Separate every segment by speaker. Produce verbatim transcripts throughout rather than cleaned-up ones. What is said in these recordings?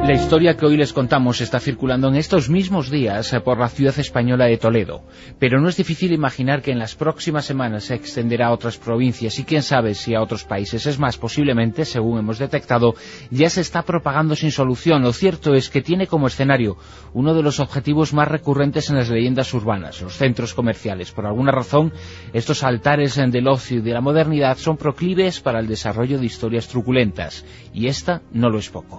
Speaker 1: La historia que hoy les contamos está circulando en estos mismos días por la ciudad española de Toledo, pero no es difícil imaginar que en las próximas semanas se extenderá a otras provincias y quién sabe si a otros países. Es más, posiblemente, según hemos detectado, ya se está propagando sin solución. Lo cierto es que tiene como escenario uno de los objetivos más recurrentes en las leyendas urbanas, los centros comerciales. Por alguna razón, estos altares del ocio y de la modernidad son proclives para el desarrollo de historias truculentas, y esta no lo es poco.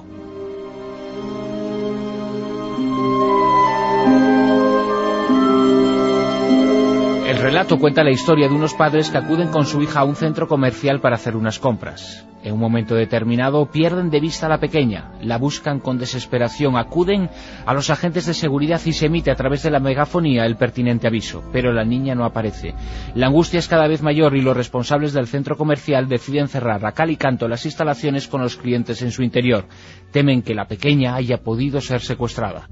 Speaker 1: El relato cuenta la historia de unos padres que acuden con su hija a un centro comercial para hacer unas compras. En un momento determinado pierden de vista a la pequeña, la buscan con desesperación, acuden a los agentes de seguridad y se emite a través de la megafonía el pertinente aviso, pero la niña no aparece. La angustia es cada vez mayor y los responsables del centro comercial deciden cerrar a cal y canto las instalaciones con los clientes en su interior. Temen que la pequeña haya podido ser secuestrada.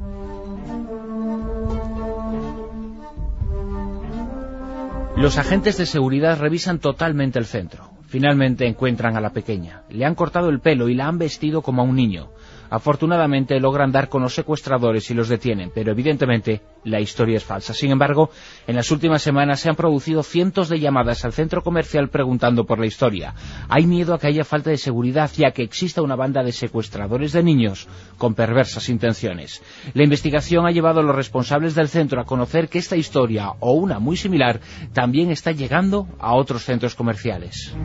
Speaker 1: Los agentes de seguridad revisan totalmente el centro. Finalmente encuentran a la pequeña. Le han cortado el pelo y la han vestido como a un niño. Afortunadamente logran dar con los secuestradores y los detienen, pero evidentemente la historia es falsa. Sin embargo, en las últimas semanas se han producido cientos de llamadas al centro comercial preguntando por la historia. Hay miedo a que haya falta de seguridad y a que exista una banda de secuestradores de niños con perversas intenciones. La investigación ha llevado a los responsables del centro a conocer que esta historia, o una muy similar, también está llegando a otros centros comerciales.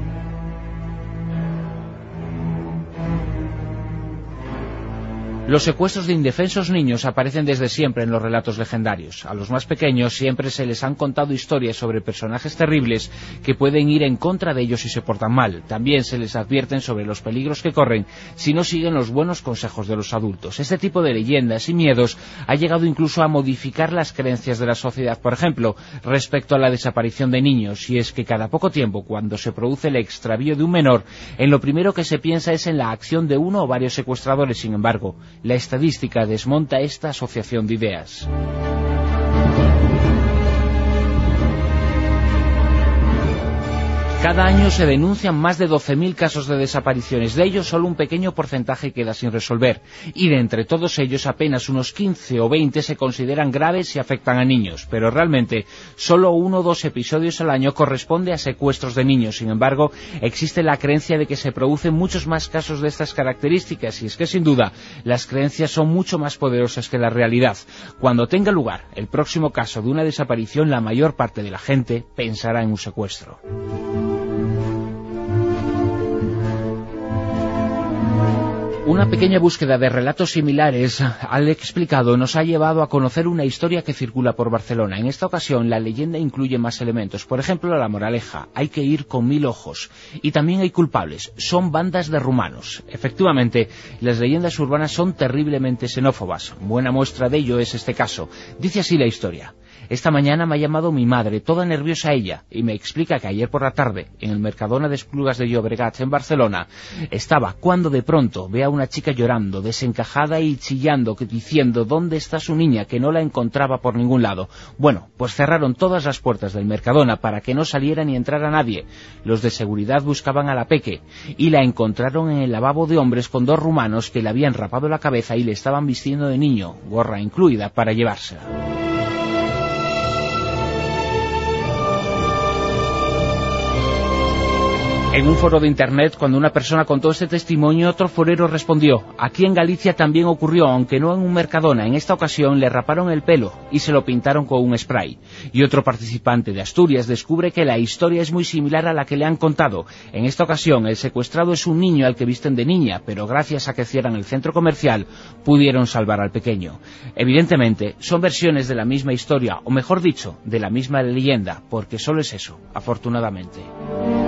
Speaker 1: Los secuestros de indefensos niños aparecen desde siempre en los relatos legendarios. A los más pequeños siempre se les han contado historias sobre personajes terribles que pueden ir en contra de ellos si se portan mal. También se les advierten sobre los peligros que corren si no siguen los buenos consejos de los adultos. Este tipo de leyendas y miedos ha llegado incluso a modificar las creencias de la sociedad. Por ejemplo, respecto a la desaparición de niños, y es que cada poco tiempo, cuando se produce el extravío de un menor, en lo primero que se piensa es en la acción de uno o varios secuestradores. Sin embargo, la estadística desmonta esta asociación de ideas. Cada año se denuncian más de doce mil casos de desapariciones. De ellos, solo un pequeño porcentaje queda sin resolver. Y de entre todos ellos, apenas unos quince o veinte se consideran graves y afectan a niños. Pero realmente, solo uno o dos episodios al año corresponde a secuestros de niños. Sin embargo, existe la creencia de que se producen muchos más casos de estas características. Y es que, sin duda, las creencias son mucho más poderosas que la realidad. Cuando tenga lugar el próximo caso de una desaparición, la mayor parte de la gente pensará en un secuestro. Una pequeña búsqueda de relatos similares al explicado nos ha llevado a conocer una historia que circula por Barcelona. En esta ocasión la leyenda incluye más elementos. Por ejemplo, la moraleja: hay que ir con mil ojos. Y también hay culpables, son bandas de rumanos. Efectivamente, las leyendas urbanas son terriblemente xenófobas. Buena muestra de ello es este caso. Dice así la historia. Esta mañana me ha llamado mi madre, toda nerviosa ella, y me explica que ayer por la tarde, en el Mercadona de Esplugas de Llobregat, en Barcelona, estaba cuando de pronto ve a una chica llorando, desencajada y chillando, diciendo ¿dónde está su niña?, que no la encontraba por ningún lado. Bueno, pues cerraron todas las puertas del Mercadona para que no saliera ni entrara nadie. Los de seguridad buscaban a la peque, y la encontraron en el lavabo de hombres con dos rumanos que le habían rapado la cabeza y le estaban vistiendo de niño, gorra incluida, para llevársela. En un foro de internet, cuando una persona contó este testimonio, otro forero respondió: aquí en Galicia también ocurrió, aunque no en un Mercadona. En esta ocasión le raparon el pelo y se lo pintaron con un spray. Y otro participante de Asturias descubre que la historia es muy similar a la que le han contado. En esta ocasión el secuestrado es un niño al que visten de niña, pero gracias a que cierran el centro comercial pudieron salvar al pequeño. Evidentemente son versiones de la misma historia, o mejor dicho, de la misma leyenda, porque solo es eso, afortunadamente.